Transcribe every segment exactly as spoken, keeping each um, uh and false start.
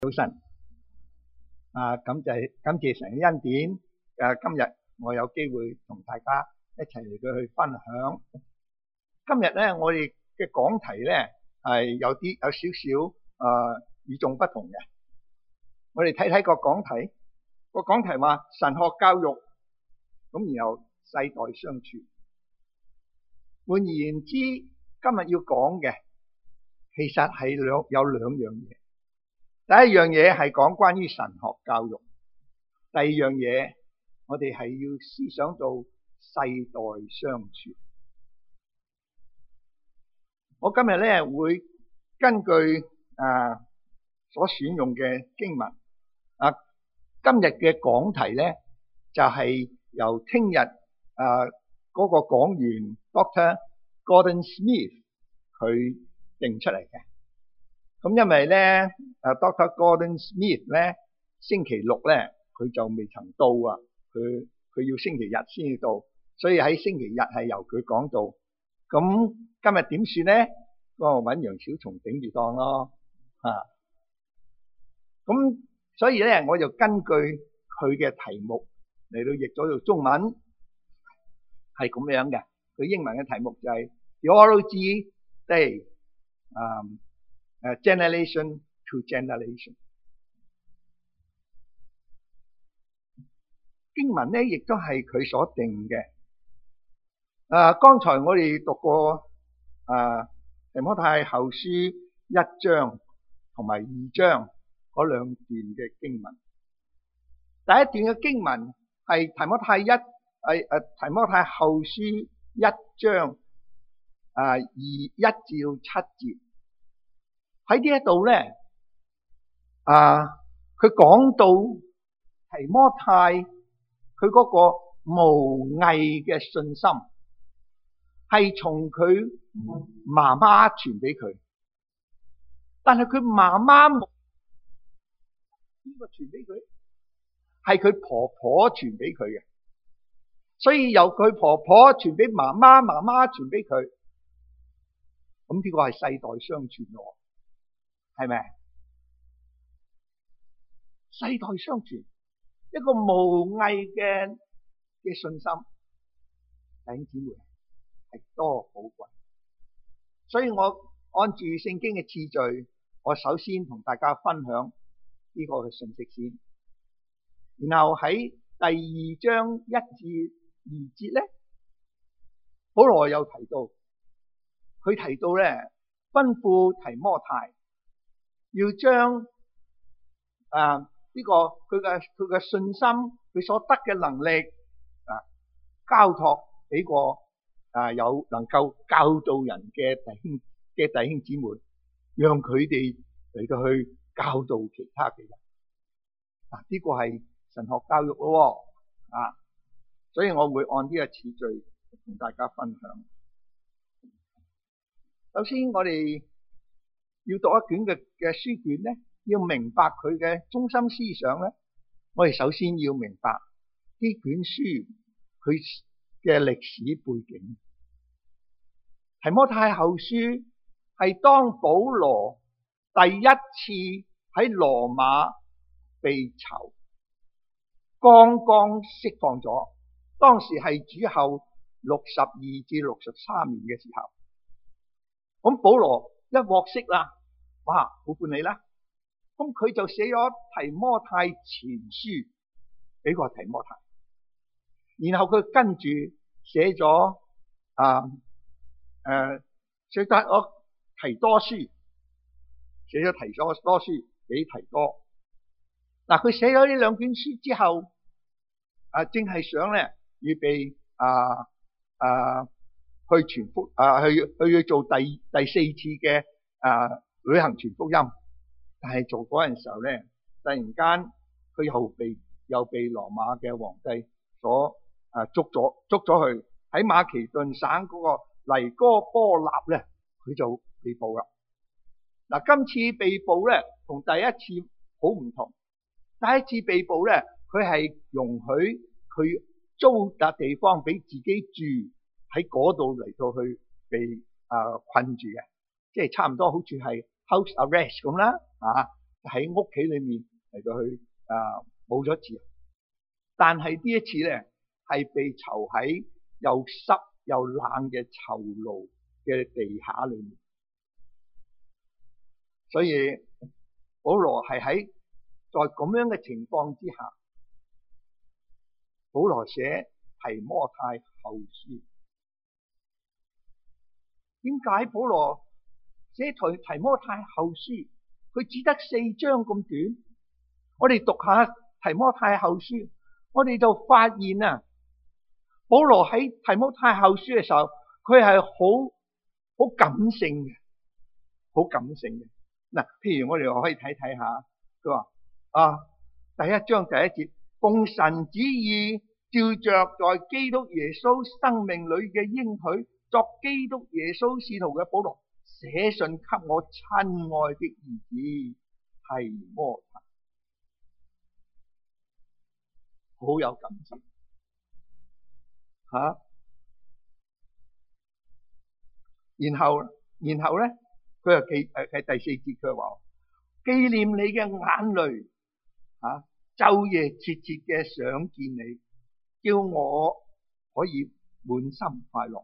早晨啊，感謝感謝神嘅恩典。誒，今日我有機會同大家一齊嚟到去分享。今日咧，我哋嘅講題咧係有啲有少少誒與眾不同嘅。我哋睇睇個講題，個講題話神學教育，咁然後世代相傳。換言之，今日要講嘅其實係兩有兩樣嘢。第一樣嘢係講關於神學教育，第二樣嘢我哋係要思想到世代相傳。我今日咧會根據啊所選用嘅經文啊，今日嘅講題咧就係、是、由聽日啊嗰、那個講員 Doctor Gordon Smith 佢定出嚟嘅。咁因為咧，啊 Doctor Gordon Smith 咧，星期六咧佢就未曾到啊，佢佢要星期日先至到，所以喺星期日係由佢講道。咁今日點算咧？我揾楊小松頂住檔咯，啊！咁所以咧，我就根據佢嘅題目嚟到譯咗做中文，係咁樣嘅。佢英文嘅題目就係 Theology Day，啊。誒 generation to generation， 經文咧亦都係佢所定嘅。誒，剛才我哋讀過誒提摩太後書一章同埋二章嗰兩段嘅經文。第一段嘅經文係提摩太一誒誒提摩太後書一章誒二一至七節。喺呢一度咧，啊，佢講到提摩太佢嗰個無偽嘅信心，係從佢媽媽傳俾佢，但係佢媽媽冇邊個傳俾佢？係佢婆婆傳俾佢嘅，所以由佢婆婆傳俾媽媽，媽媽傳俾佢，咁呢個係世代相傳咯。係咪？世代相傳，一個無偽嘅嘅信心，弟兄姊妹係多寶貴。所以我按住聖經嘅次序，我首先同大家分享呢個嘅信息先。然後喺第二章一至二節咧，保羅有提到，佢提到咧，吩咐提摩太。要將啊呢、這個佢嘅佢嘅信心，佢所得嘅能力啊交託俾個啊有能夠教導人嘅弟兄嘅弟兄姊妹，讓佢哋嚟到去教導其他嘅人。嗱、啊、呢、這個係神學教育咯，啊，所以我會按呢個次序同大家分享。首先我哋要讀一卷嘅嘅書卷咧，要明白佢嘅中心思想咧，我哋首先要明白呢卷書佢嘅歷史背景。提摩太後書係當保羅第一次喺羅馬被囚，剛剛釋放咗，當時係主後六十二至六十三年嘅時候，咁保羅一獲釋啦，哇，好歡喜啦！咁佢就寫咗提摩太前書俾個提摩太，然後佢跟住寫咗啊誒，寫得我提多書，寫咗提多多書俾提多。嗱，佢寫咗呢兩卷書之後，啊，正係想咧預備啊啊。去傳福啊，去去做第第四次嘅啊旅行傳福音，但係做嗰陣時候咧，突然間佢又被又被羅馬嘅皇帝所啊捉咗捉咗去喺馬其頓省嗰個尼哥波納咧，佢就被捕啦。嗱，今次被捕咧同第一次好唔同，第一次被捕咧，佢係容許佢租笪地方俾自己住。喺嗰度嚟到去被啊困住嘅，即係差唔多好似係 house arrest 咁啦，啊喺屋企裏面嚟到去啊冇咗自由。但係呢一次咧係被囚喺又濕又冷嘅囚牢嘅地下裏面，所以保羅係喺在咁樣嘅情況之下，保羅寫提摩太後書。點解保羅寫提提摩太後書佢只得四章咁短？我哋讀下提摩太後書，我哋就發現啊，保羅喺提摩太後書嘅時候，佢係好好感性嘅，好感性嘅。嗱，譬如我哋可以睇睇下，佢話啊，第一章第一節，奉神旨意，照着在基督耶穌生命裏嘅應許，作基督耶穌使徒嘅保羅，寫信給我親愛的兒子提摩太，好有感情吓、啊。然後然後咧，佢又記誒喺第四節佢話，紀念你嘅眼淚吓，晝夜切切嘅想見你，叫我可以滿心快樂。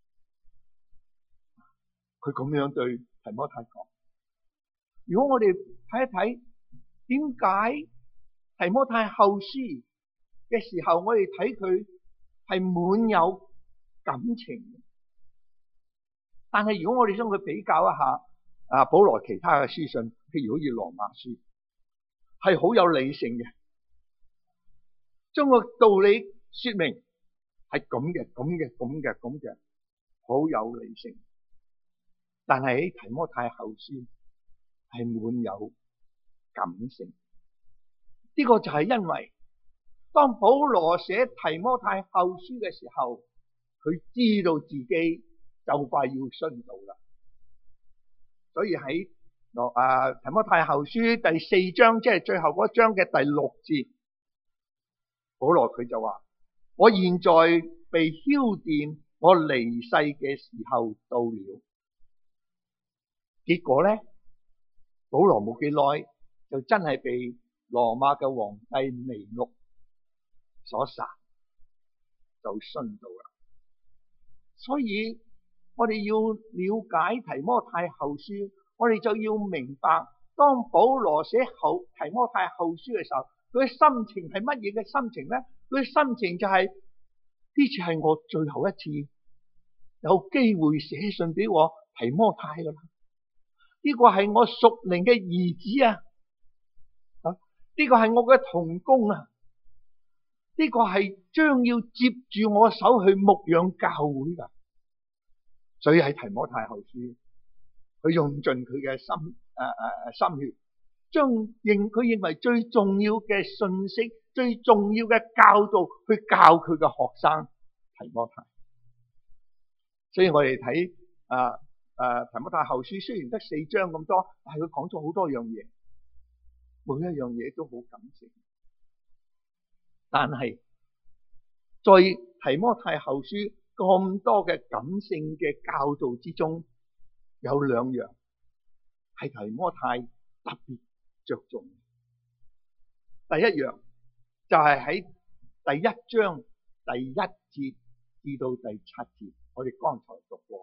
佢咁樣對提摩太講。如果我哋睇一睇點解提摩太後書嘅時候，我哋睇佢係滿有感情嘅。但係如果我哋將佢比較一下啊，保羅其他嘅書信，譬如好似羅馬書，係好有理性嘅，將個道理說明係咁嘅、咁嘅、咁嘅、咁嘅，好有理性。但係喺提摩太後書係滿有感性，呢個就係因為當保羅寫提摩太後書嘅時候，佢知道自己就快要殉道啦，所以喺啊提摩太後書第四章，即係最後嗰章嘅第六節，保羅佢就話：我現在被澆奠，我離世嘅時候到了。結果咧，保羅冇幾耐就真係被羅馬嘅皇帝尼祿所殺，就殉道啦。所以我哋要了解提摩太後書，我哋就要明白，當保羅寫後提摩太後書嘅時候，佢嘅心情係乜嘢嘅心情咧？佢嘅心情就係、是、呢次係我最後一次有機會寫信俾我提摩太噶啦。呢個係我屬靈嘅兒子啊！啊，呢個係我嘅同工啊！呢個係將要接住我手去牧養教會噶。所以喺提摩太後書，佢用盡佢嘅心誒誒、呃、心血，將認佢認為最重要嘅信息、最重要嘅教導去教佢嘅學生提摩太。所以我哋睇啊。誒、啊，提摩太後書雖然得四章咁多，但係佢講咗好多樣嘢，每一樣嘢都好感性。但係在提摩太後書咁多嘅感性嘅教導之中，有兩樣係提摩太特別着重。第一樣就係喺第一章第一節至到第七節，我哋剛才讀過。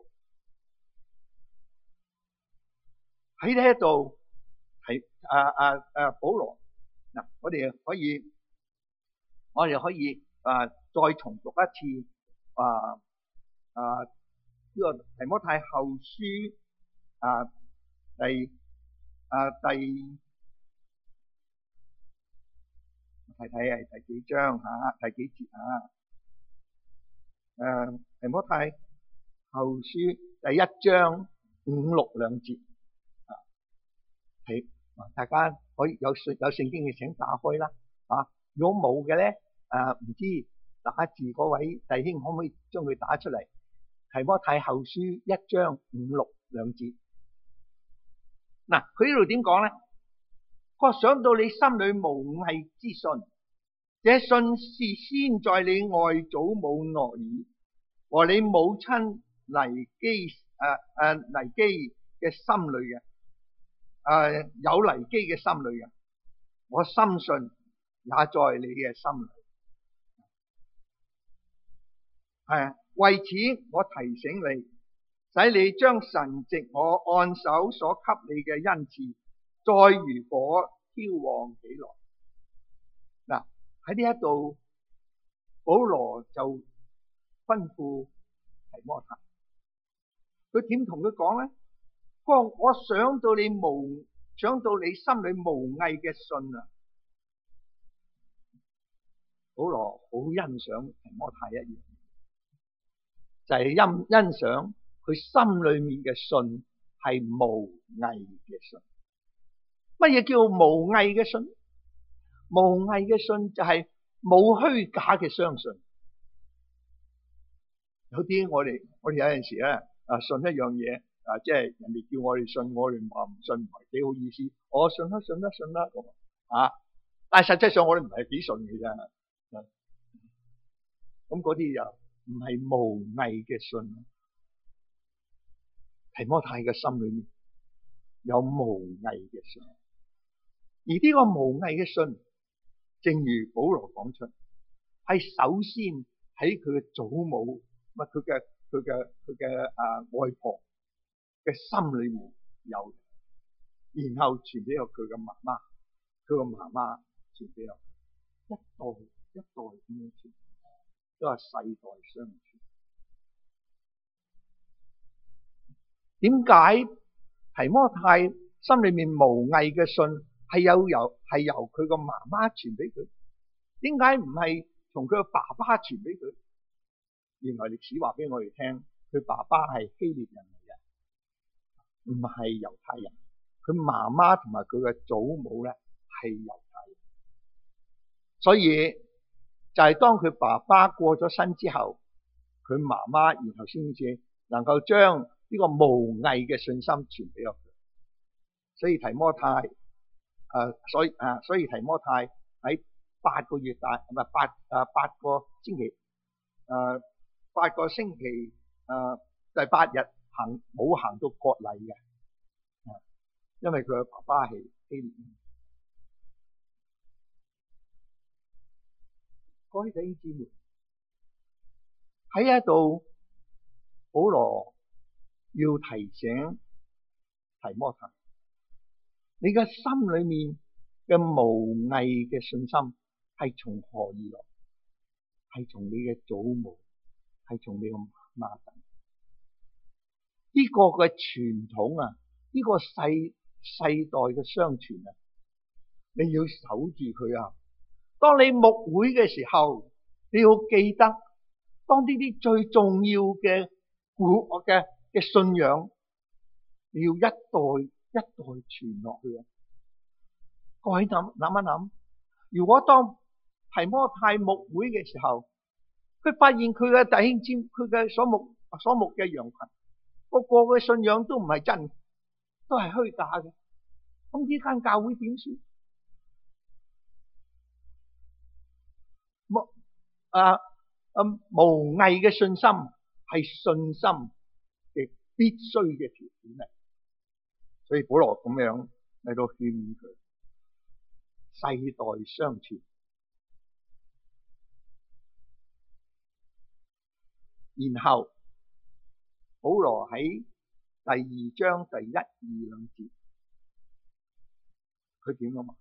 喺呢一度係啊啊啊保羅嗱，我哋可以我哋可以啊再重讀一次啊啊呢個提摩太後書啊第啊第睇睇係第幾章吓，第幾節啊？誒，提摩太後書第一章五六兩節。係，大家可以有聖有聖經嘅請打開啦，啊！如果冇嘅咧，誒唔知打字嗰位弟兄可唔可以將佢打出嚟？提摩太後書一章五六兩節。嗱，佢呢度點講咧？我想到你心裏無偽之信，這信是先在你外祖母挪爾和你母親尼基誒誒尼基嘅心裏嘅。 誒有危機嘅心裏嘅，我深信也在你嘅心裏。係為此我提醒你，使你將神藉我按手所給你嘅恩賜，再如火挑旺起來。嗱，喺呢一度，保羅就吩咐提摩太，佢點同佢講咧？佢話我想到你無想到你心裏無偽嘅信啊！保羅好欣賞提摩太一樣，就係欣欣賞佢心裏面嘅信係無偽嘅信。乜嘢叫無偽嘅信？無偽嘅信就係冇虛假嘅相信。有啲我哋我哋有陣時咧啊，信一樣嘢啊，即係人哋叫我哋信，我哋話唔信唔係幾好意思。我信啦，信啦，信啦咁啊！但係實際上我哋唔係幾信嘅啫。咁嗰啲又唔係無偽嘅信。提摩太嘅心裏面有無偽嘅信，而呢個無偽嘅信，正如保羅講出，係首先喺佢嘅祖母，唔係佢嘅佢嘅佢嘅啊外婆嘅心裏面有，然後傳俾有佢嘅媽媽，佢嘅媽媽傳俾有，一代一代咁樣傳，都係世代相傳。點解提摩太心裏面無偽嘅信係有由係由佢個媽媽傳俾佢？點解唔係從佢個爸爸傳俾佢？原來歷史話俾我哋聽，佢爸爸係希臘人嚟嘅，唔係猶太人。佢媽媽同埋佢嘅祖母咧係猶太人，所以就係當佢爸爸過咗身之後，佢媽媽然後先至能夠將呢個無偽嘅信心傳俾我佢。所以提摩太誒、呃，所以誒、呃，所以提摩太喺八個月大唔係八誒、呃、八個星期誒、呃、八個星期誒、呃、第八日行冇行到割禮嘅，因為佢嘅爸爸係希臘人。各位弟兄姊妹喺一度，保羅要提醒提摩太，你嘅心裏面嘅無偽嘅信心係從何而來？係從你嘅祖母，係從你嘅媽媽等。呢、這個嘅傳統啊，呢、這個世世代嘅相傳啊，你要守住佢啊！當你牧會嘅時候，你要記得，當呢啲最重要嘅古嘅嘅信仰，你要一代一代傳落去啊！各位諗諗一諗，如果當提摩太牧會嘅時候，佢發現佢嘅弟兄姊妹，佢嘅所牧所牧嘅羊群，個個嘅信仰都唔係真，都係虛假嘅，咁呢間教會點算？無啊啊無偽嘅信心係信心嘅必須嘅條件嚟，所以保羅咁樣嚟到勸佢，世代相傳。然後保羅喺第二章第一二兩節，佢點樣講？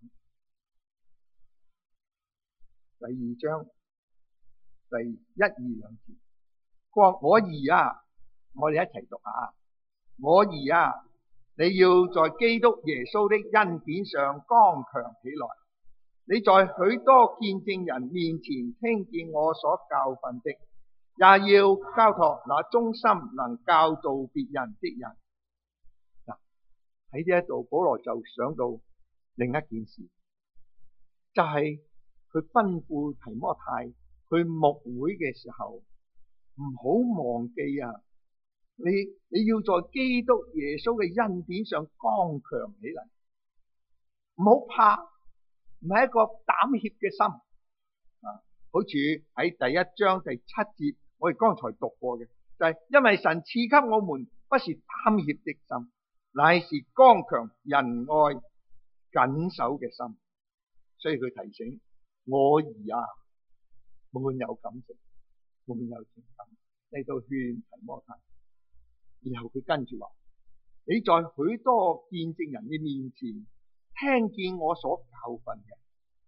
第二章第一二兩節，佢話我兒啊，我哋一齊讀下。我兒啊，你要在基督耶穌的恩典上剛強起來。你在許多見證人面前聽見我所教訓的，也要交託那忠心能教導別人的人。嗱，喺呢一度，保羅就想到另一件事，就係、是。佢吩咐提摩太去牧會嘅時候，唔好忘記啊！你你要在基督耶穌嘅恩典上剛強起嚟，唔好怕，唔係一個膽怯嘅心啊！好似喺第一章第七節，我哋剛才讀過嘅，就係、是、因為神賜給我們不是膽怯的心， 乃是剛強仁愛謹守嘅心。所以佢提醒我兒啊，滿有感情，滿有情感嚟到勸提摩太。然後佢跟住話：你在許多見證人嘅面前聽見我所教訓嘅。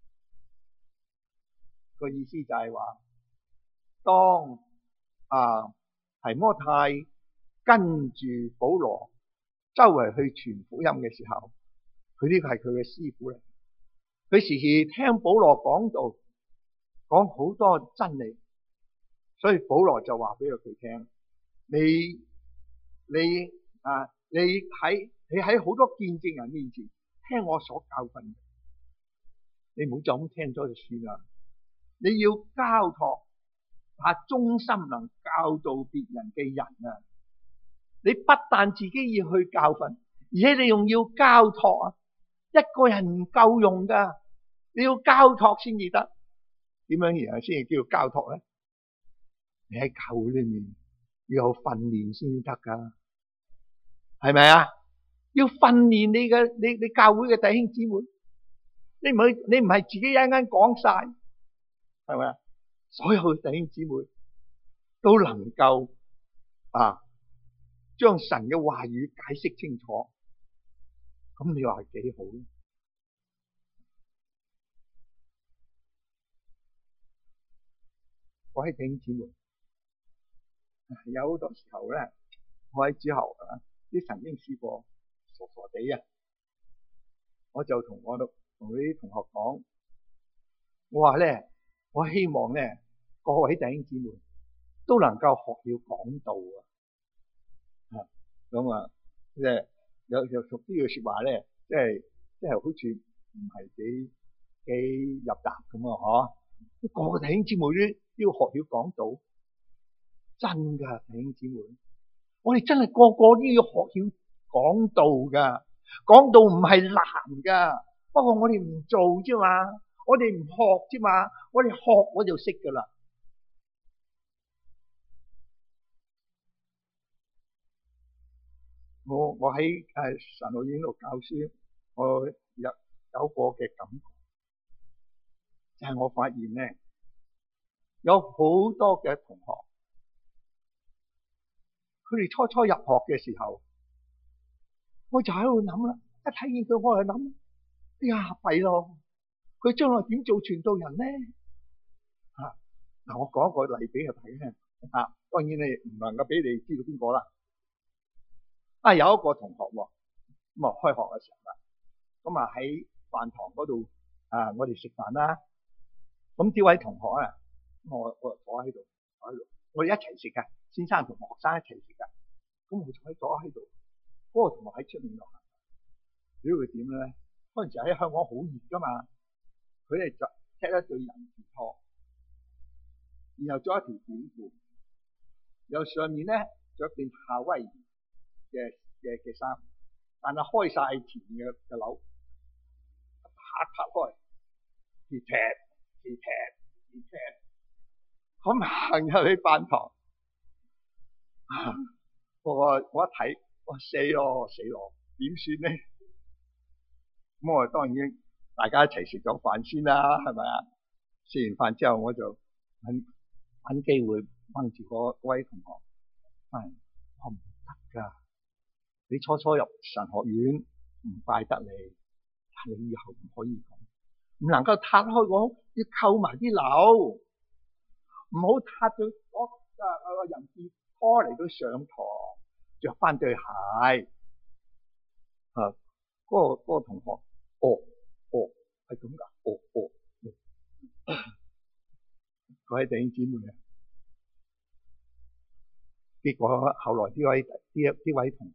個意思就係話，當啊提摩太跟住保羅周圍去傳福音嘅時候，佢呢個係佢嘅師傅嚟。佢時時聽保羅講道，講好多真理，所以保羅就話俾佢聽：你你啊，你喺你喺好多見證人面前聽我所教訓嘅，你唔好就咁聽咗就算啦。你要交託，啊，忠心能教導別人嘅人啊！你不但自己要去教訓，而且你仲要交託啊！一個人唔夠用噶，你要交託先至得。點樣然後先至叫做交託咧？你喺教會裏面要有訓練先得噶，係咪啊？要訓練你嘅你你教會嘅弟兄姊妹，你唔係你唔係自己一間講晒，係咪啊？所有嘅弟兄姊妹都能夠啊，將神嘅話語解釋清楚，咁你話係幾好咧？各位弟兄姊妹，有好多時候咧，我喺主學啊，啲曾經試過傻傻地啊，我就同我同啲同學講，我話咧，我希望咧，各位弟兄姊妹都能夠學了講道啊，咁啊，即係有有熟啲嘅說話咧，即係即係好似唔係幾幾入答咁啊，嗬，個個弟兄姊妹都都要學了講道，真噶弟兄姊妹，我哋真係個個都要學了講道噶，講道唔係難噶，不過我哋唔做啫嘛，我哋唔學啫嘛，我哋學我就識噶啦。我我喺誒神學院度教書，我有有個嘅感覺，就係我發現咧，有好多嘅同學，佢哋初初入學嘅時候，我就喺度諗啦，一睇見佢我就諗，哎呀弊咯，佢將來點做傳道人咧？啊，嗱，我講一個例俾佢睇咧，啊，當然你唔能夠俾你知道邊個啦。啊，有一個同學喎，咁啊開學嘅時候啦，咁啊喺飯堂嗰度啊，我哋食飯啦，咁呢位同學啊，我我坐喺度，坐喺度，我哋一齊食噶，先生同學生一齊食噶，咁我坐喺坐喺度，嗰個同學喺出面度行，主要佢點咧？嗰陣時喺香港好熱噶嘛，佢哋就踢一對人字拖，然後着一條短褲，然後上面咧着件夏威夷嘅嘅嘅衫，但係開晒前嘅嘅鈕，拍拍開，跌踢跌踢跌踢，咁行入去飯堂，我我一睇，我死咯死咯，點算咧？咁我當然大家一齊食咗飯先啦，係咪啊？食完飯之後，我就揾揾機會掹住嗰位同學，係我唔得噶。你初初入神學院唔怪得你，但你以後唔可以咁，唔能夠撻開講，要扣埋啲鈕，唔好撻到嗰個人字拖嚟到上堂，着翻對鞋。啊，嗰個嗰個同學，哦哦係咁噶，哦哦，各位弟兄姊妹啊，結果後來呢位呢呢位同學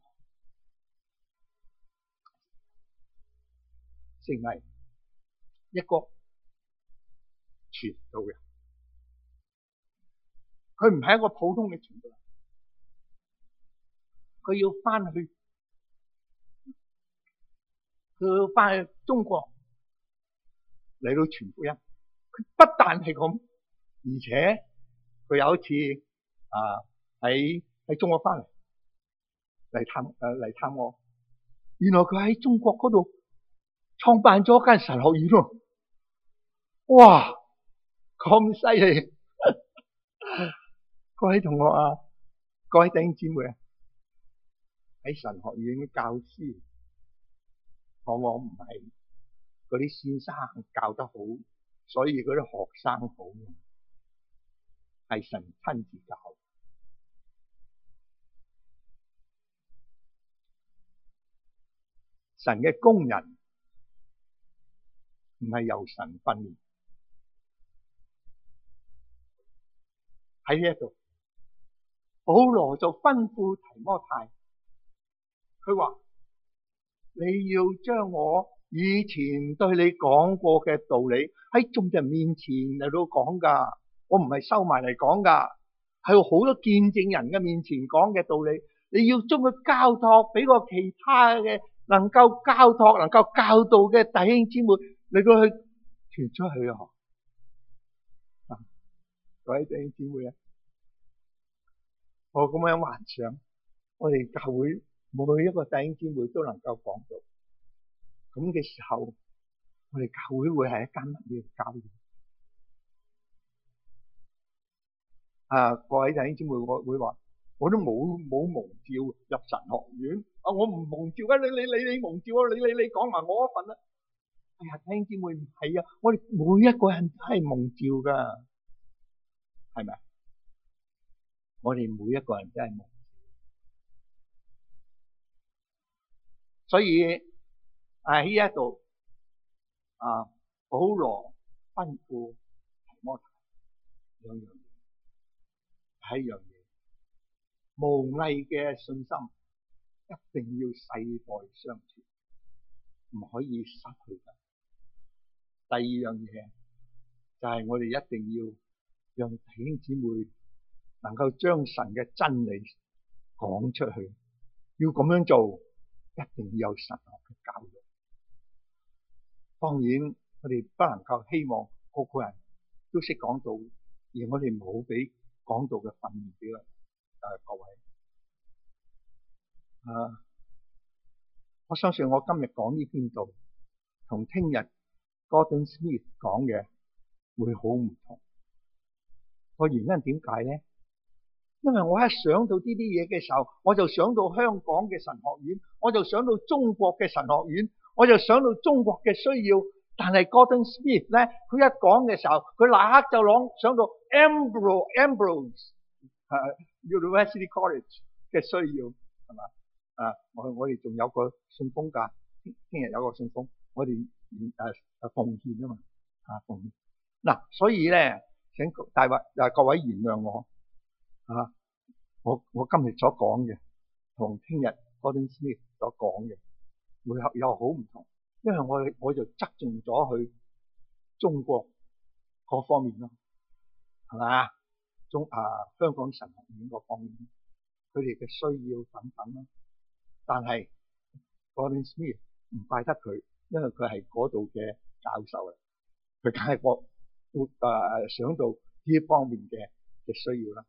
成為一個傳道人，佢唔係一個普通嘅傳道人，佢要翻去，佢要翻去中國嚟到傳福音。佢不但係咁，而且佢有一次啊喺喺中國翻嚟嚟探誒嚟探我， 原來佢喺中國嗰度創辦咗間神學院喎！哇，咁犀利！各位同學啊，各位弟兄姊妹啊，喺神學院教書，往往唔係嗰啲先生教得好，所以嗰啲學生好，係神親自教。神嘅工人唔係由神訓練。喺呢一度，保羅就吩咐提摩太，佢話你要將我以前對你講過嘅道理喺眾人面前嚟到講噶，我唔係收埋嚟講噶，係好多見證人嘅面前講嘅道理，你要將佢交託俾個其他嘅能夠交託、能夠教導嘅弟兄姊妹，你過去傳出去啊！各位弟兄姊妹啊，我咁樣幻想，我哋教會每一個弟兄姊妹都能夠講到，咁嘅時候，我哋教會會係一間乜嘢教會？啊，各位弟兄姊妹，我會話，我都冇冇蒙召入神學院，啊，我唔蒙召啊！你你你你蒙召啊！你你你講埋我一份啦！哎呀，弟兄姊妹唔係啊，我哋每一個人都係蒙召噶。係咪？我哋每一個人都係蒙召，所以喺呢一度啊，保羅吩咐提摩太兩樣嘢，係一樣嘢，無偽嘅信心一定要世代相傳，唔可以失去嘅。第二樣嘢就係我哋一定要讓弟兄姊妹能夠將神嘅真理講出去，要咁樣做，一定要有神學嘅教育。當然，我哋不能夠希望個個人都識講道，而我哋冇俾講道嘅訓練俾佢。誒，各位，啊，我相信我今日講呢篇道，同聽日 Gordon Smith 講嘅會好唔同。個原因點解咧？因為我一想到呢啲嘢嘅時候，我就想到香港嘅神學院，我就想到中國嘅神學院，我就想到中國嘅需要。但係 Gordon Smith 咧，佢一講嘅時候，佢立刻就諗想到 Ambrose Ambrose、uh, University College 嘅需要，係嘛？啊，我我哋仲有個信封㗎，聽日有個信封，我哋誒誒奉獻啊嘛，啊奉獻。嗱、啊，所以咧。請大位啊，各位原諒我啊！我我今日所講嘅同聽日 Gordon Smith 所講嘅會有好唔同，因為我我就側重咗去中國嗰方面咯，係嘛？中啊香港神學院嗰方面，佢哋嘅需要等等咯。但係 Gordon Smith 唔怪得佢，因為佢係嗰度嘅教授嚟，佢梗係個。會誒想到呢方面嘅嘅需要啦。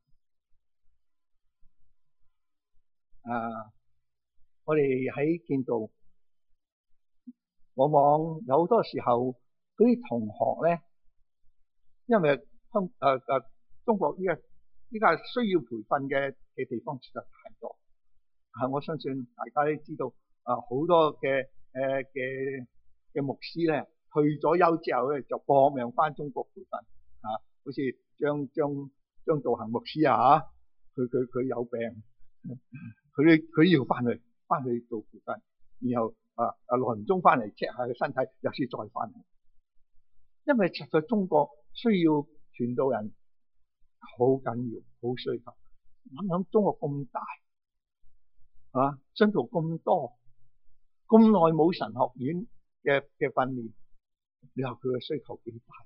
啊，我哋喺見到往往有好多時候嗰啲同學咧，因為香誒誒中國依家依家需要培訓嘅嘅地方實在太多。啊，我相信大家都知道啊，好多嘅誒嘅嘅牧師咧。退咗休之後咧，就搏命翻中國培訓啊！好似張張張道行牧師啊，佢佢佢有病，佢佢要翻去翻去做培訓，然後啊啊耐唔中翻嚟 check 下佢身體，又先再翻去。因為實在中國需要傳道人好緊要，好需求。諗諗中國咁大啊，信徒咁多，咁耐冇神學院嘅嘅訓練。你話佢嘅需求幾大？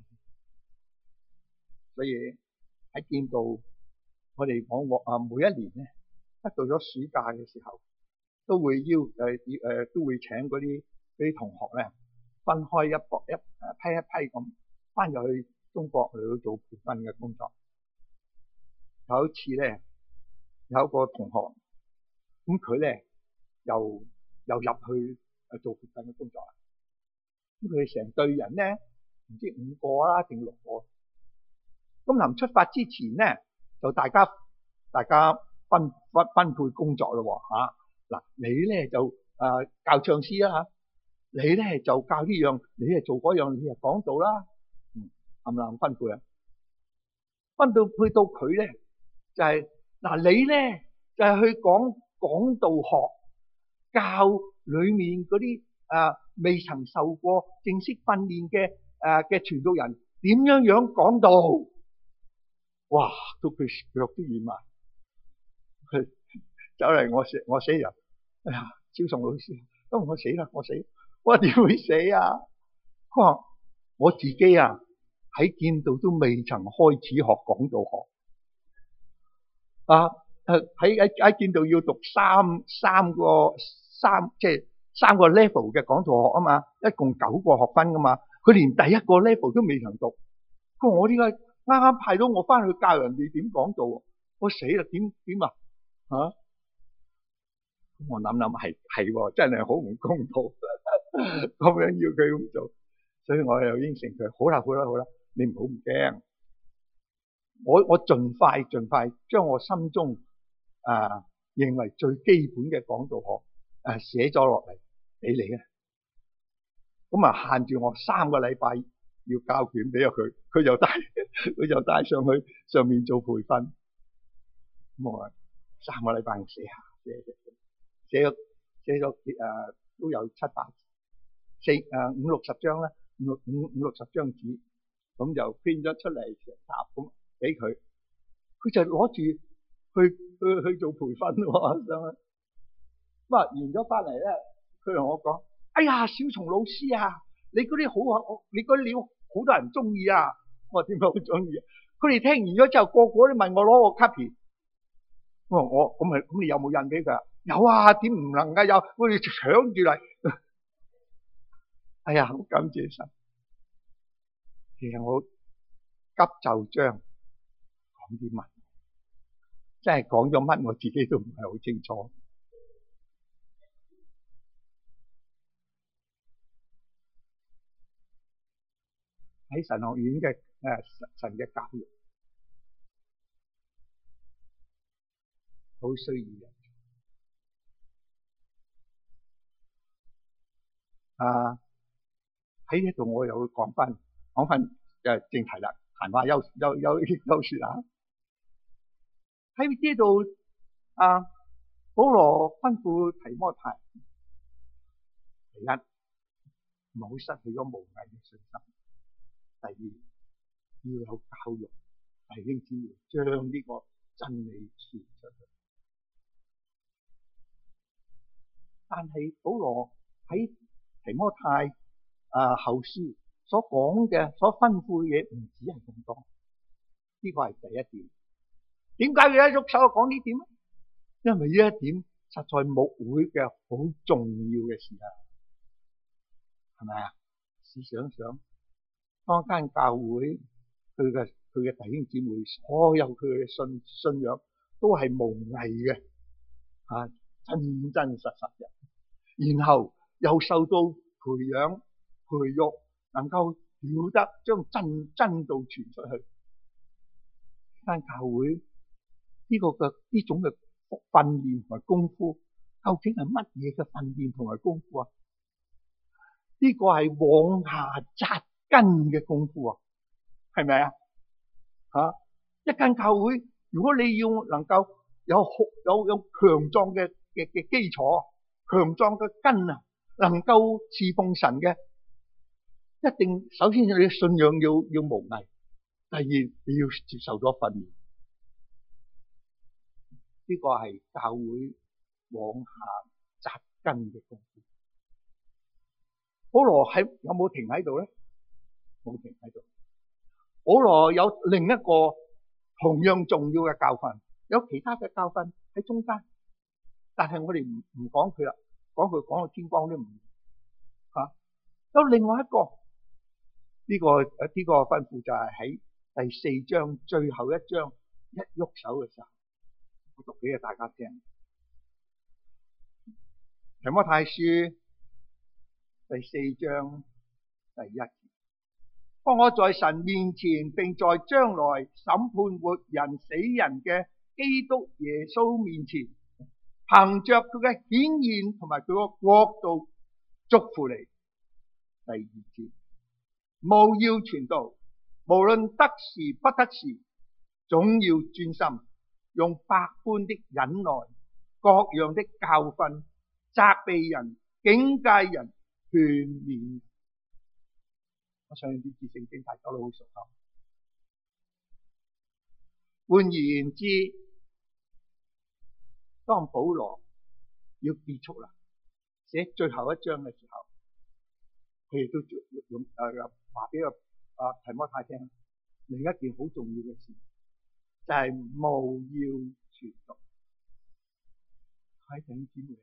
所以喺見到我哋講過啊，每一年咧，一到咗暑假嘅時候，都會邀誒誒，都會請嗰啲嗰啲同學咧，分開一博一誒批一批咁翻入去中國去做培訓嘅工作。有一次咧，有一個同學咁佢咧由又入去誒做培訓嘅工作啦。咁佢哋成隊人咧，唔知五個啦定六個。咁臨出發之前咧，就大家大家分分分配工作咯喎嚇。嗱，你咧就誒教唱詩啦嚇，你咧就教呢樣，你係做嗰樣，你係講道啦。嗯，冚唪唥分配啊，分到配到佢咧就係嗱，你咧就係去講講道學，教裡面嗰啲誒未曾受過正式訓練嘅誒嘅傳道人點樣樣講道。哇！到佢腳都軟埋，佢走嚟我寫我寫人，哎呀，趙崇老師，咁我死啦，我死，我點會死啊？佢話我自己啊喺建道都未曾開始學講道學啊，誒喺喺喺建道要讀三三個三即係三個 level 嘅講道學啊嘛，一共九個學分噶嘛，佢連第一個 level 都未曾讀，佢話我點解？啱啱派到我翻去教人哋點講道，我死啦！點點啊嚇？我諗諗係係真係好唔公道，咁樣要佢咁做，所以我又應承佢，好啦好啦好啦，你唔好唔驚，我我盡快盡快將我心中啊認為最基本嘅講道學誒寫咗落嚟俾你啊，咁啊限住我三個禮拜。要交卷俾咗佢，佢就帶佢就帶上去上面做培訓。咁我話三個禮拜寫下寫寫寫咗寫咗誒都有七八四誒五六十張啦，五六五五六十張紙，咁就編咗出嚟成沓咁俾佢，佢就攞住去去去做培訓喎。咁啊完咗翻嚟咧，佢同我講：哎呀，小松老師啊，你嗰啲好啊，你嗰啲料。好多人中意啊！我話點解好中意啊？佢哋聽完咗之後，個個都問我攞個 copy。我話我咁咪咁，你有冇印俾佢啊？有啊，點唔能夠有？我哋搶住嚟。哎呀，好感謝神。其實我急就章講啲乜，真係講咗乜，我自己都唔係好清楚。喺神學院嘅誒神嘅教育，好需要人啊！喺呢度我又會講翻講翻誒正題啦，閒話休休休休説啊！喺呢度啊，保羅吩咐提摩太，第一唔好失去咗無偽嘅信心。第二，要有教育弟兄姊妹，將呢個真理傳出去。但係保羅喺提摩太啊後書所講嘅、所吩咐嘅嘢唔止係咁多，呢個係第一點。點解要一喐手講呢點咧？因為呢一點實在牧會嘅好重要嘅事啊，係咪啊？試想想。當間教會佢嘅佢嘅弟兄姊妹，所有佢嘅信信仰都係無偽嘅，啊真真實實嘅，然後又受到培養培育，能夠曉得將真真道傳出去。間教會呢個嘅呢種嘅訓練同埋功夫，究竟係乜嘢嘅訓練同埋功夫啊？呢個係往下扎根嘅功夫啊，係咪啊？吓，一間教會，如果你要能夠有好有有強壯嘅嘅嘅基礎，強壯嘅根啊，能夠侍奉神嘅，一定首先你嘅信仰要要無偽，第二你要接受咗訓練，呢個係教會往下扎根嘅功夫。保羅喺有冇停喺度咧？冇停喺度。保羅有另一個同樣重要嘅教訓，有其他嘅教訓喺中間，但係我哋唔唔講佢啦，講佢講到天光都唔吓。有另外一個呢個誒呢個吩咐就係喺第四章最後一章一喐手嘅時候，我讀俾大家聽。 提摩太書第四章第一節，當我在神面前，並在將來審判活人死人嘅基督耶穌面前，憑着佢嘅顯現同埋佢個國度祝福你。第二節，務要傳道，無論得時不得時，總要專心，用百般的忍耐、各樣的教訓、責備人、警戒人、勸勉。我相信呢節聖經大家都好熟悉。換言之，當保羅要結束啦，寫最後一章嘅時候，佢亦都用誒話俾個啊提摩太聽，另一件好重要嘅事，就係務要傳道。喺弟兄姊妹，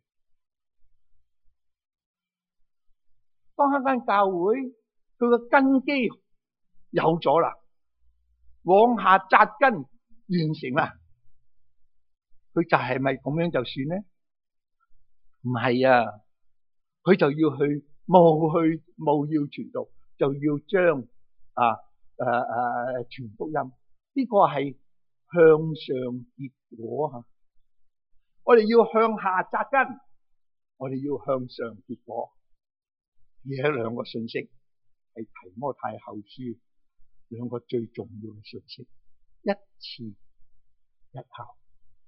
當一間教會佢個根基有咗啦，往下扎根完成啦，佢就係咪咁樣就算咧？唔係啊，佢就要去務去務要傳道，就要將啊誒誒傳福音。呢個係向上結果吓。我哋要向下扎根，我哋要向上結果。而係兩個信息係提摩太後書兩個最重要嘅信息，一次一效。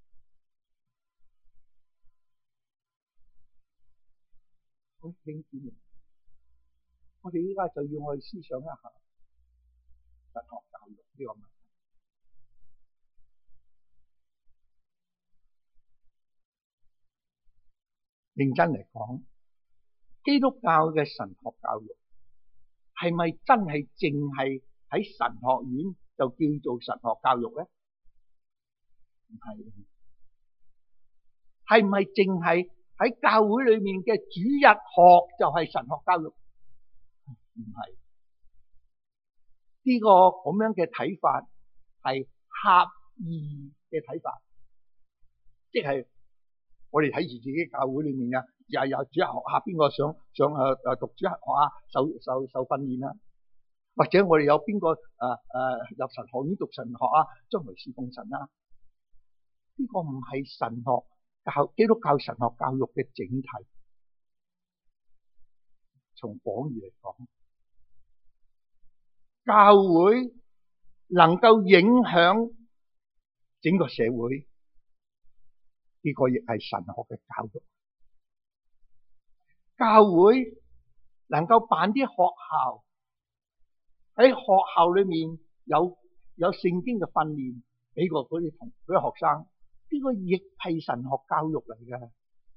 好，弟兄姊妹，我哋依家就要我哋思想一下神學教育呢個問題。認真嚟講，基督教嘅神學教育係咪真係淨係喺神學院就叫做神學教育咧？唔係，係咪淨係喺教會裏面嘅主日學就係神學教育？唔係，呢個咁樣嘅睇法係狹義嘅睇法，即係我哋睇住自己教會裏面啊，又有主日學啊，邊個想想誒誒讀主日學啊，受受受訓練啊，或者我哋有邊個誒誒入神學院讀神學啊，將來侍奉神啊？呢個唔係神學教基督教神學教育嘅整體。從廣義嚟講，教會能夠影響整個社會，呢個亦係神學嘅教育。教會能夠辦啲學校，喺學校裏面有有聖經嘅訓練俾個嗰啲同嗰啲學生，呢個亦係神學教育嚟嘅。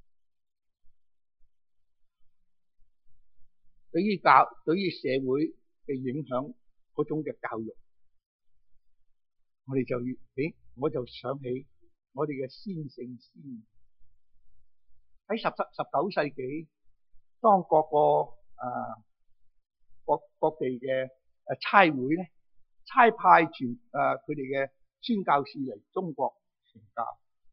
對於教對於社會嘅影響嗰種嘅教育，我哋就要誒，我就想起我哋嘅先聖先喺十十十九世紀，當各個誒各各地嘅誒差會咧，差派傳誒佢哋嘅宣教士嚟中國傳教。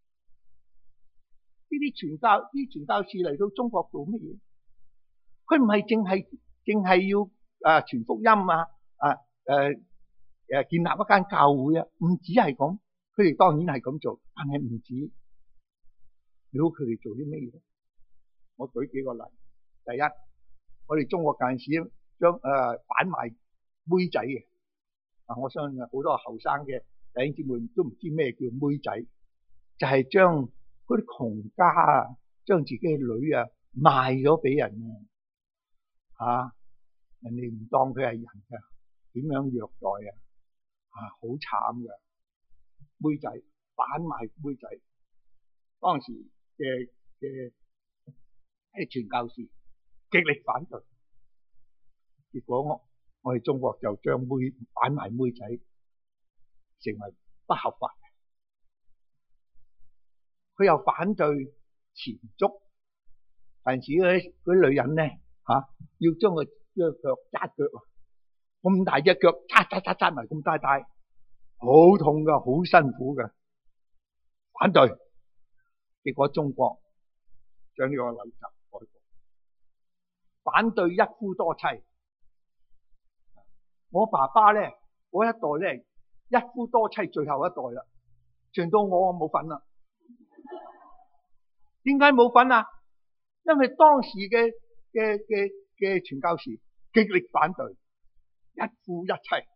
呢啲傳教呢啲傳教士嚟到中國做乜嘢？佢唔係淨係淨係要誒傳福音啊，啊誒誒建立一間教會啊，唔止係咁。佢哋當然係咁做，但係唔止。如果佢哋做啲咩嘢？我舉幾個例。第一，我哋中國嗰陣時將誒販賣妹仔嘅，啊，我相信好多後生嘅弟兄姊妹都唔知咩叫妹仔，就係將嗰啲窮家啊，將自己嘅女啊賣咗俾人啊。啊！人哋唔當佢係人㗎，點樣虐待啊？啊，好慘㗎！妹仔販賣妹仔，當時嘅嘅啲傳教士極力反對，結果我我哋中國就將妹販賣妹仔成為不合法嘅。佢又反對纏足，陣時嗰啲嗰啲女人咧。吓、啊！要將佢將腳紮腳啊，咁大隻腳紮紮紮紮埋咁大大，好痛噶，好辛苦噶。反對，結果中國將呢個陋習改反對一夫多妻。我爸爸咧嗰一代咧一夫多妻最後一代啦，傳到我我冇份啦。點解冇份啊？因為當時嘅嘅嘅嘅傳教士極力反對一夫一妻，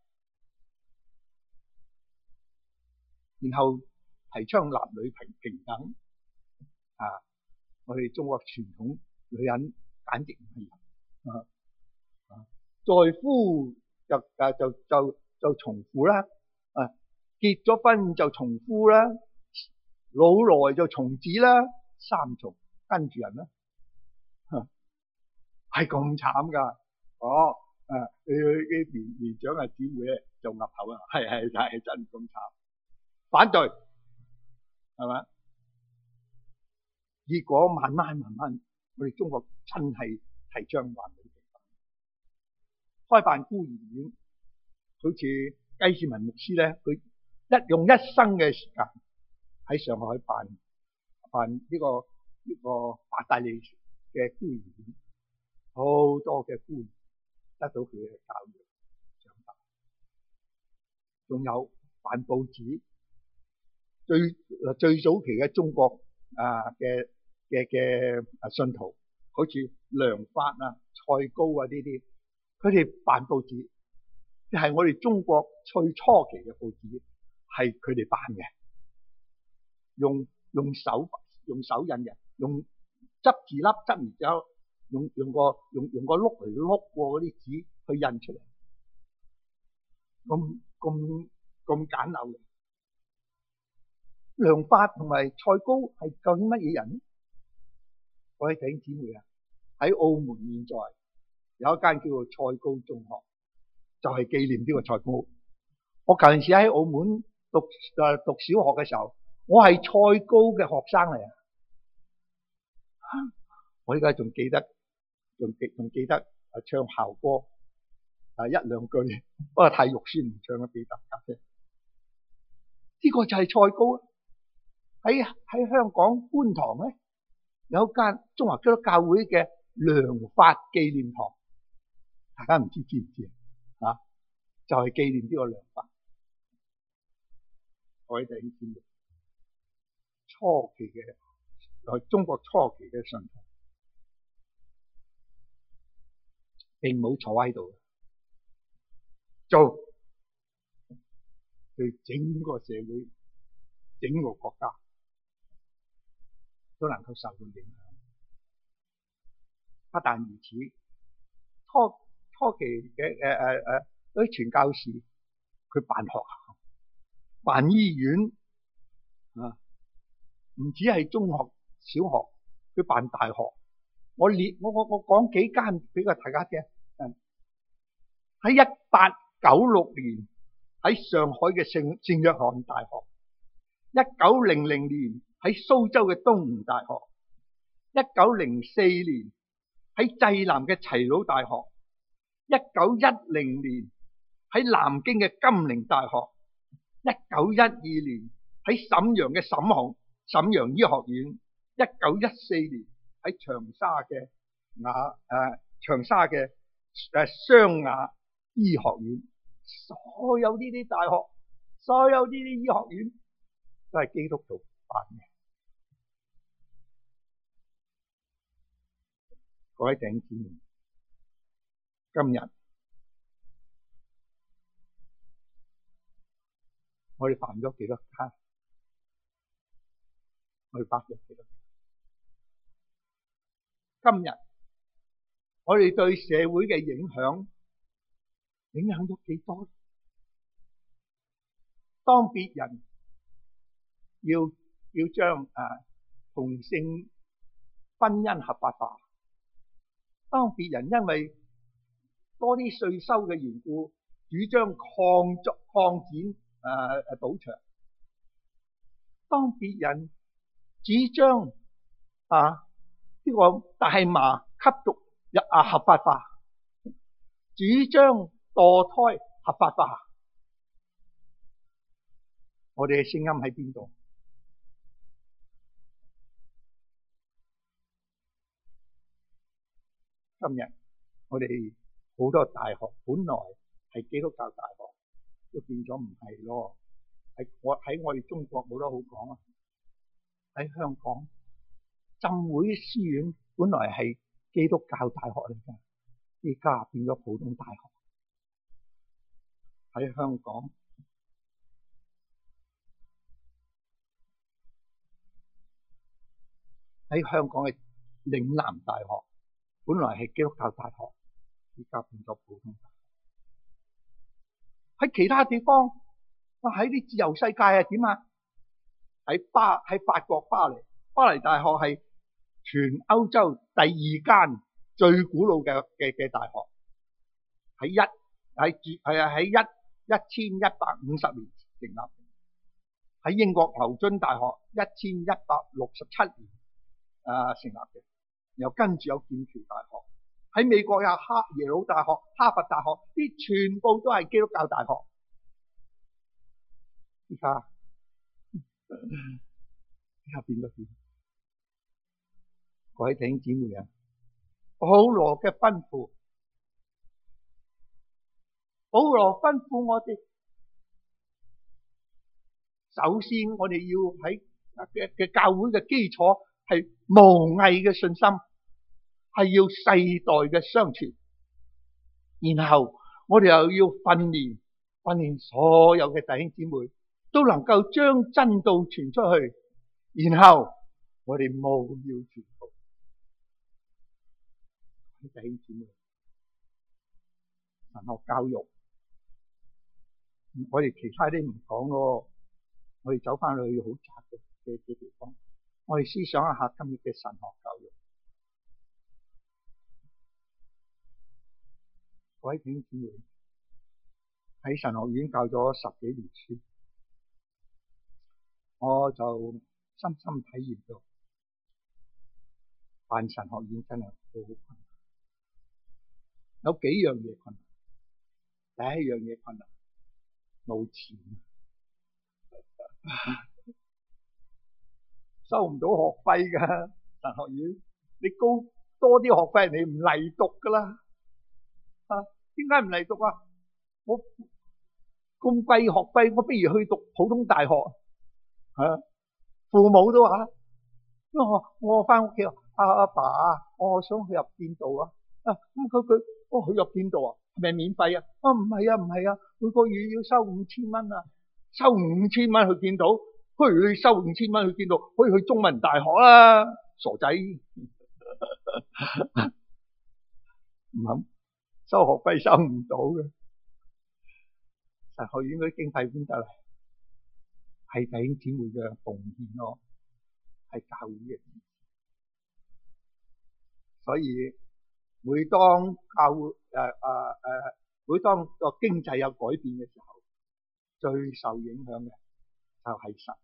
然後提倡男女平平等啊！我哋中國傳統女人簡直唔係人啊！啊，在夫就誒就就就從夫啦，啊結咗婚就從夫啦，老來就從子啦，三從跟住人啦，係咁慘噶。哦，誒啲年年長嘅姊妹咧就岌頭啊，係係係真咁慘，反對係咪？結果慢慢慢慢，我哋中國真係提倡男女平等，開辦孤兒院，好似雞志文牧師咧，佢一用一生嘅時間喺上海辦辦呢個呢個伯大利嘅孤兒院，好多嘅孤兒得到佢嘅教育長大，仲有辦報紙，最最早期嘅中國啊嘅嘅嘅啊信徒，好似梁發啊、蔡高啊呢啲，佢哋辦報紙，即係我哋中國最初期嘅報紙，係佢哋辦嘅，用用手用手印嘅，用執字粒執完之後，用用個用用個碌嚟碌過嗰啲紙去印出嚟，咁咁咁簡陋嘅。梁發同埋蔡高係究竟乜嘢人？各位弟兄姊妹啊，喺澳門現在有一間叫做蔡高中學，就係紀念呢個蔡高。我舊陣時喺澳門讀誒讀小學嘅時候，我係蔡高嘅學生嚟啊！我依家仲記得，仲記仲記得啊唱校歌啊一兩句，不過太肉酸唔唱得俾大家聽。呢個就係蔡高啊！喺喺香港觀塘咧，有一間中華基督教會嘅梁發紀念堂，大家唔知知唔知啊？就係紀念呢個梁發。各位弟兄姊妹，初期嘅喺中國初期嘅信徒，並冇坐喺度做，對整個社會、整個國家都能夠受到影響。不但如此，初初期嘅誒誒誒嗰啲傳教士，佢辦學校、辦醫院啊，唔止係中學、小學，佢辦大學。我列我我我講幾間俾個大家聽。喺一八九六年喺上海嘅聖聖約翰大學，一九零零年喺蘇州嘅東吳大學，一九零四年喺濟南嘅齊魯大學，一九一零年喺南京嘅金陵大學，一九一二年喺瀋陽嘅瀋航瀋陽醫學院，一九一四年喺長沙嘅雅誒長沙嘅誒湘雅醫學院。所有呢啲大學，所有呢啲醫學院都係基督徒辦嘅。各位弟兄姊妹，今日我哋辦咗幾多間？我哋辦咗幾多間？今日我哋對社會嘅影響影響咗幾多？當別人要要將誒同性婚姻合法化，當別人因為多啲稅收嘅緣故，主張擴作擴展誒誒賭場，當別人主張啊呢個大麻吸毒啊合法化，主張墮胎合法化，我哋嘅聲音喺邊度？今日我哋好多大學本來係基督教大學，都變咗唔係咯。喺我喺我哋中國冇得好講啊。喺香港浸會書院本來係基督教大學嚟㗎，依家變咗普通大學。喺香港喺香港嘅嶺南大學本來係基督教大學，依家變咗普通大學。喺其他地方，哇！喺啲自由世界係點啊？喺巴喺法國巴黎，巴黎大學係全歐洲第二間最古老嘅嘅嘅大學，喺一喺住係啊喺一一千一百五十年成立。喺英國牛津大學一千一百六十七年啊成立嘅，然後跟住有劍橋大學。喺美國有哈耶魯大學、哈佛大學，啲全部都係基督教大學。而家而家變咗點？各位弟兄姊妹啊，保羅嘅吩咐，保羅吩咐我哋，首先我哋要喺嘅嘅教會嘅基礎係無偽嘅信心，係要世代嘅相傳，然後我哋又要訓練訓練所有嘅弟兄姊妹都能夠將真道傳出去，然後我哋務要傳道。弟兄姊妹，神學教育，我哋其他啲唔講咯，我哋走翻去好窄嘅嘅嘅地方，我哋思想一下今日嘅神學教育。各位弟兄姊妹，喺神學院教咗十幾年書，我就深深體驗到辦神學院真係好好困難。有幾樣嘢困難。第一樣嘢困難，冇錢，收唔到學費㗎。神學院你高多啲學費，你唔嚟讀㗎啦。啊，點解唔嚟讀啊？我咁貴學費，我不如去讀普通大學。啊，父母都話，因為我我翻屋企話，阿阿爸啊，我想去入邊度啊。啊，咁佢佢，哦，去入邊度啊？係咪免費啊？啊，唔係啊，唔係啊，每個月要收五千蚊啊，收五千蚊去見到，不如你收五千蚊去見到，可以去中文大學啦，傻仔，唔肯收學費收唔到嘅，神學院嗰啲經費邊得嚟？係弟兄姊妹嘅奉獻咯，係教會嘅，所以。每當教會誒誒誒，每當個經濟有改變嘅時候，最受影響嘅就係神。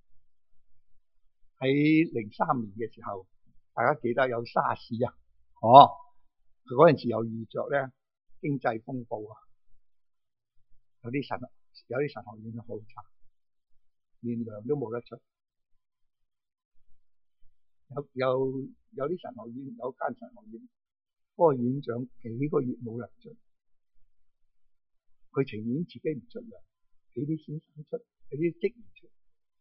喺零三年嘅時候，大家記得有沙士啊，哦，佢嗰陣時有遇着咧經濟風暴啊，有啲神有啲神學院好慘，連糧都冇得出，有有有啲神學院有間神學院。嗰個院長幾個月冇糧出，佢情願自己唔出糧，俾啲先生出，俾啲職員出，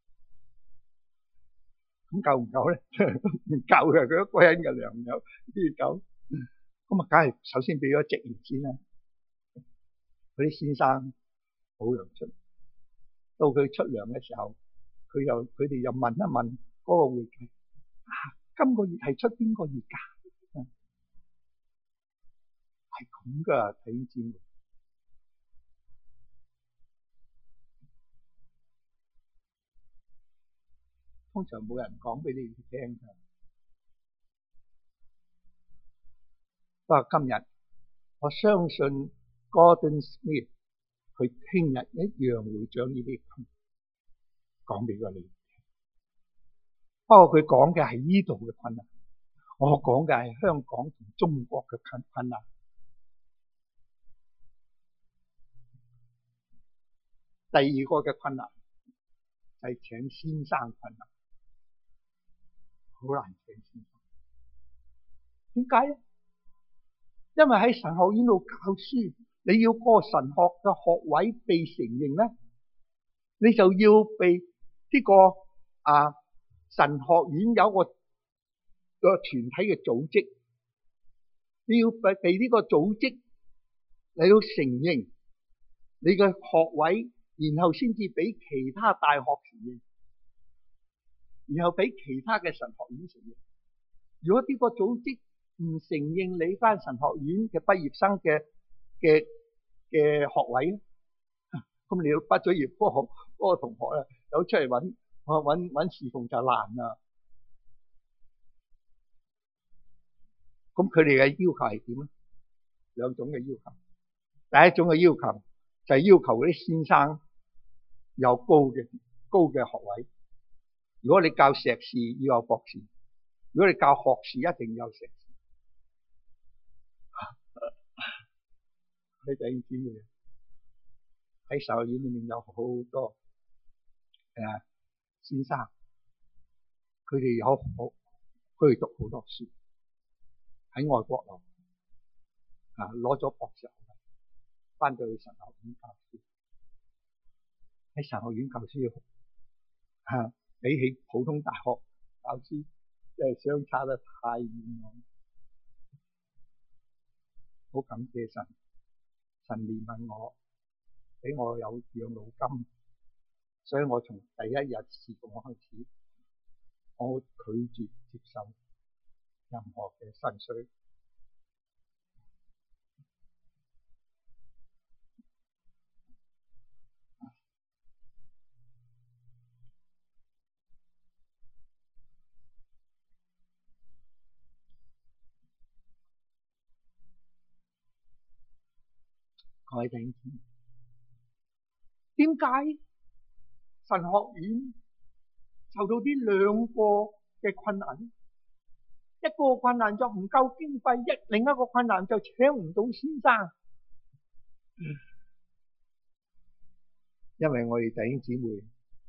咁夠唔夠咧？唔夠嘅，佢一個人嘅糧有邊夠？咁啊，梗係首先俾咗職員先啦，嗰啲先生冇糧出，到佢出糧嘅時候，佢又佢哋又問一問嗰個會計啊，今個月係出邊個月㗎？係咁噶，弟兄姊妹，通常冇人講俾你哋聽噶。不過今日我相信 Gordon Smith 佢聽日一樣會將呢啲講俾我哋聽。不過佢講嘅係呢度嘅困難，我講嘅係香港同中國嘅困困難。第二個嘅困難係請先生困難，好難請先生。點解咧？ 因為喺神學院度教書，你要嗰個神學嘅學位被承認咧，你就要被呢個啊神學院有一個個團體嘅組織，你要被被呢個組織嚟到承認你嘅學位，然後先至俾其他大學承認，然後俾其他嘅神學院承認。如果呢個組織唔承認你間神學院嘅畢業生嘅嘅嘅學位咧，咁你要畢咗業嗰個嗰個同學咧，有出嚟揾揾揾侍奉就難啦。咁佢哋嘅要求係點咧？兩種嘅要求。第一種嘅要求就係要求嗰啲先生有高嘅高嘅學位。如果你教碩士要有博士，如果你教學士一定要有碩士。你弟兄姊妹喺神學院裏面有好多誒先生，佢哋有好佢哋讀好多書，喺外國留啊攞咗博士學位，翻到去神學院教書。喺神學院教書啊，比起普通大學教書，即係相差得太遠咯。好感謝神，神憐憫我，俾我有養老金，所以我從第一日事奉開始，我拒絕接受任何嘅薪水。各位弟兄姊妹，點解神學院受到呢兩個嘅困難？一個困難就唔夠經費，一另一個困難就請唔到先生。因為我哋弟兄姊妹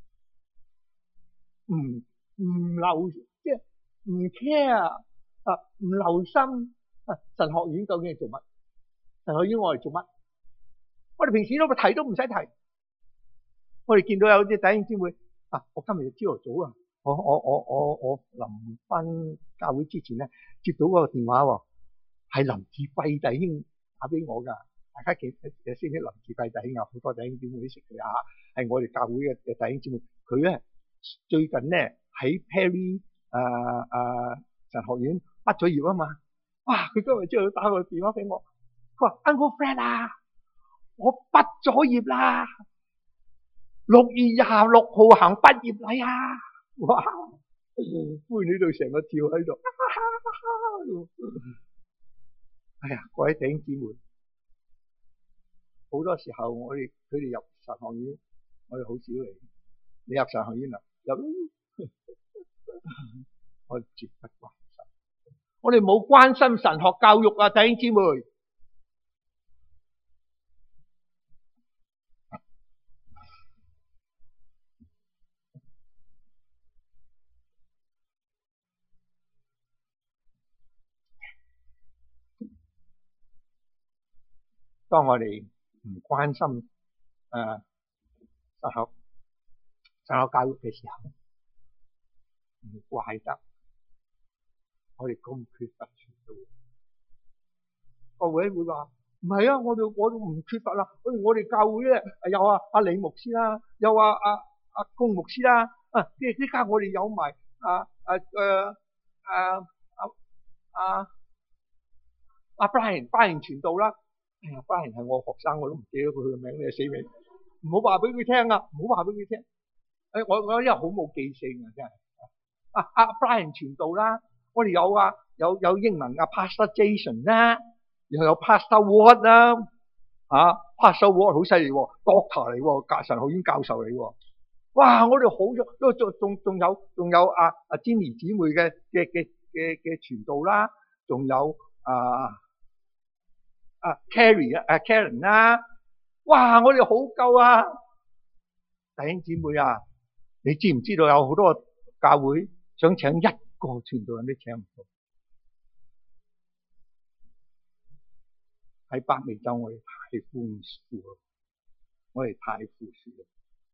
唔唔留，即係唔 care 啊，唔留心啊，神學院究竟係做乜？神學院我哋做乜？我哋平時都提都唔使提。我哋見到有啲弟兄姊妹啊，我今日朝頭早啊，我我我我我臨翻教會之前咧，接到嗰個電話喎，係林志輝弟兄打俾我噶。大家記記識唔識林志輝弟兄啊？好多弟兄姊妹都識佢啊，係我哋教會嘅嘅弟兄姊妹。佢咧最近咧喺 Perry 誒誒神學院畢咗業啊嘛。哇！佢今日朝頭早打個電話俾我，佢話 Uncle Fred 啊，我畢咗業啦，六月廿六號行畢業禮啊！哇，歡喜到成個跳喺度。哎呀，各位弟兄姊妹，好多時候我哋佢哋入神學院，我哋好少嚟。你入神學院啊，入我哋絕不關心，我哋冇關心神學教育啊，弟兄姊妹。當我哋唔關心誒神學神學教育嘅時候，唔怪得我哋咁缺乏傳道。各位會話唔係啊，我哋我都唔缺乏啦。我哋我哋教會咧有啊阿李牧師啦，有啊阿阿龔牧師啦，啊即係呢家我哋有埋啊啊誒啊啊啊阿 Brian Brian 傳道啦。哎呀 Brian 係我學生，我都唔記得佢嘅名，你係死名，唔好話俾佢聽啊，唔好話俾佢聽。誒我我因為好冇記性啊，真係啊阿 Brian 傳道啦，我哋有啊有有英文啊 Pastor Jason 啦，然後有 Pastor Ward 啦，啊 Pastor Ward 好犀利喎 ，Doctor 嚟喎，教神學院教授嚟喎。哇！我哋好咗，都仲仲仲有仲有阿阿 Jenny 姊妹嘅嘅嘅嘅嘅傳道啦，仲有啊。啊 Carrie 啊，啊 Karen 啦，哇！我哋好夠啊，弟兄姊妹啊，你知唔知道有好多教會想請一個傳道人都請唔到？ 喺北美洲，我哋太寬恕啦，我哋太富庶啦。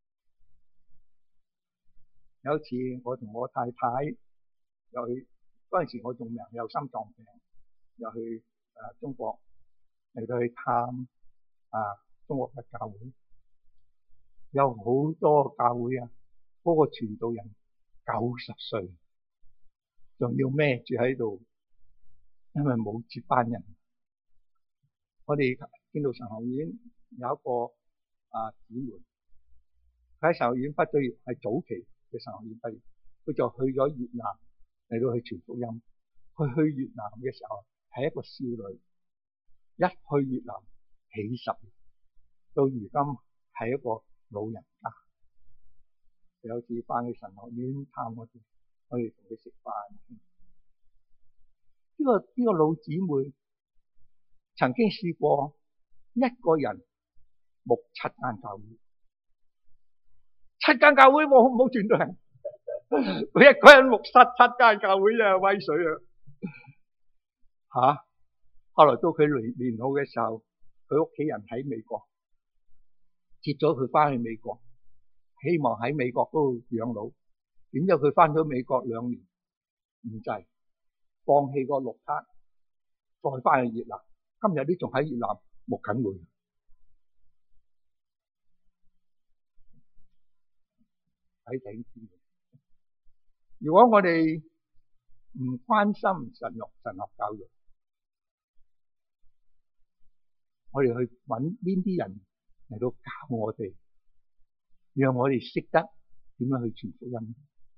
有一次我同我太太又去，嗰陣時我仲有心臟病，又去誒中國嚟到去探啊中國嘅教會，有好多教會啊，嗰個傳道人九十歲，仲要孭住喺度，因為冇接班人。我哋建道神學院有一個啊姊妹，佢喺神學院畢咗業，係早期嘅神學院畢業，佢就去咗越南嚟到去傳福音。佢去越南嘅時候係一個少女，一去越南幾十年，到如今係一個老人家。有次翻去神學院探我哋，我哋同佢食飯。呢個呢個老姊妹曾經試過一個人牧七間教會，七間教會冇冇傳道人，佢一個人牧七七間教會啊，威水啊！吓、啊，後來到佢年年老嘅時候，佢屋企人喺美國接咗佢翻去美國，希望喺美國嗰度養老。點知佢翻咗美國兩年唔制，放棄個綠卡，再翻去越南。今日都仲喺越南牧緊會。喺頂尖，如果我哋唔關心神學神學教育，我哋去揾邊啲人嚟到教我哋，讓我哋識得點樣去傳福音。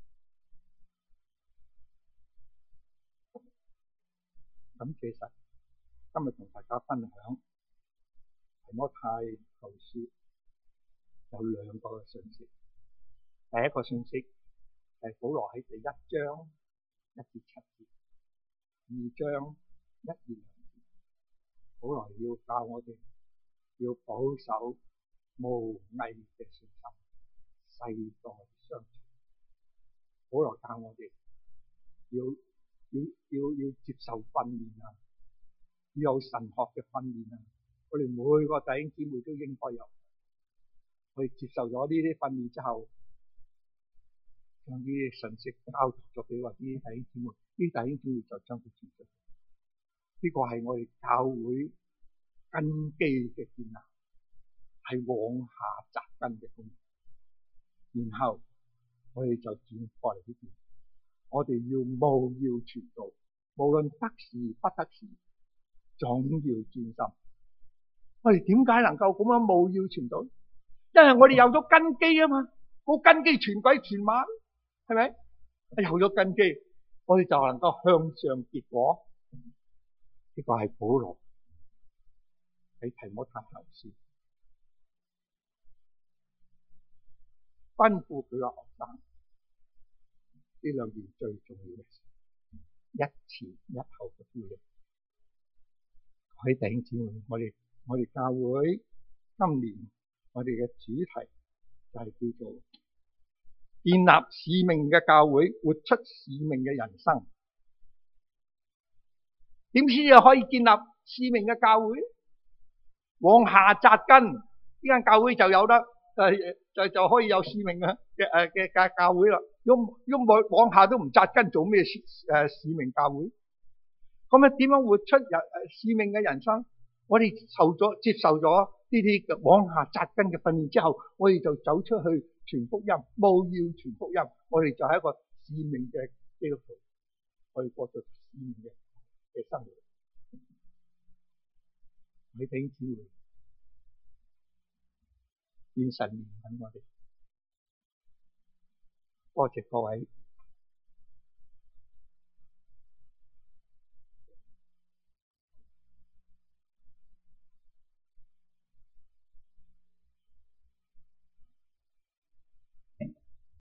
咁其實今日同大家分享提摩太後書有兩個信息。第一個信息係保羅喺第一章一至七節，二章一至兩節，保羅要教我哋要保守無偽嘅信心，世代相傳。保羅教我哋要要要要接受訓練啊，要有神學嘅訓練啊。我哋每個弟兄姊妹都應該有。我哋接受咗呢啲訓練之後，將啲信息交託咗俾我啲弟兄姊妹，啲弟兄姊妹就將佢傳出去。呢個係我哋教會根基嘅建立，係往下扎根嘅工作。然後我哋就轉過嚟呢邊，我哋要務要傳道，無論得時不得時，總要專心。我哋點解能夠咁樣務要傳道？因為我哋有咗根基啊嘛，冇根基傳鬼傳馬，係咪？有咗根基，我哋就能夠向上結果。呢個係保羅喺提摩太後書吩咐佢嘅學生，呢兩件最重要嘅事，一前一後嘅呼應。各位弟兄姊妹，我哋我哋教會今年我哋嘅主題就係叫做建立使命嘅教會，活出使命嘅人生。點先至可以建立使命嘅教會？往下扎根，呢間教會就有得誒就就可以有使命嘅嘅誒嘅教教會啦。如果如果往下都唔扎根，做咩誒使命教會？咁啊，點樣活出人誒使命嘅人生？我哋受咗接受咗呢啲往下扎根嘅訓練之後，我哋就走出去傳福音，務要傳福音。我哋就係一個使命嘅基督徒，我哋過著使命嘅嘅生活。你弟兄姊妹，願神憐憫我哋。多謝各位。